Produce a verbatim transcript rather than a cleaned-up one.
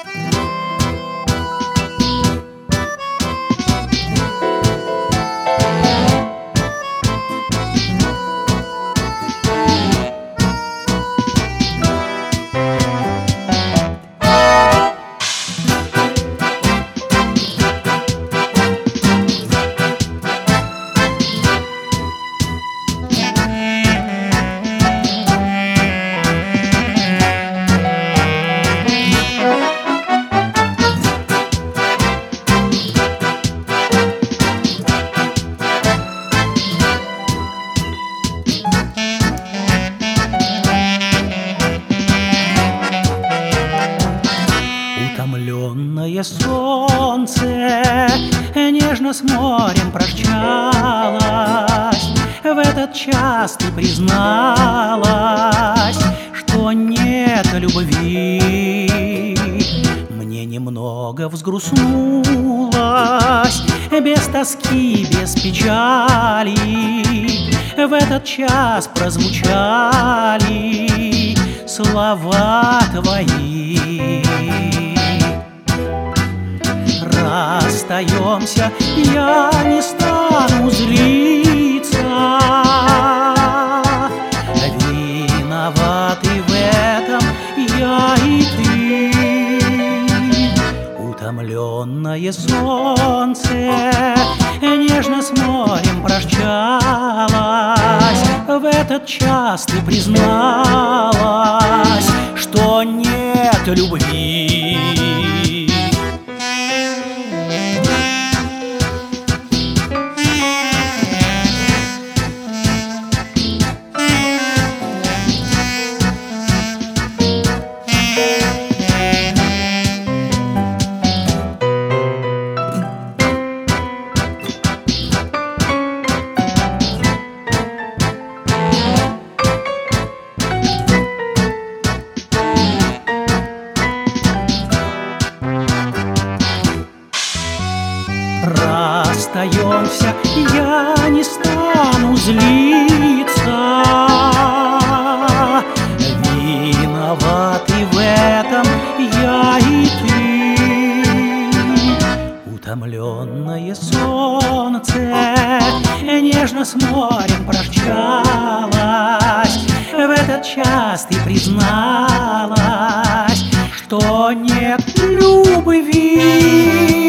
Утомленное солнце нежно с морем прощалось. В этот час ты призналась, что нет любви. Мне немного взгрустнулось, без тоски, без печали. В этот час прозвучали слова твои. Расстаемся, я не стану злиться. Виноваты в этом я и ты. Утомленное солнце нежно с морем прощалось. В этот час ты призналась, что нет любви. Расстаемся, я не стану злиться. Виноваты в этом я и ты. Утомленное солнце нежно с морем прощалось. В этот час ты призналась, что нет любви.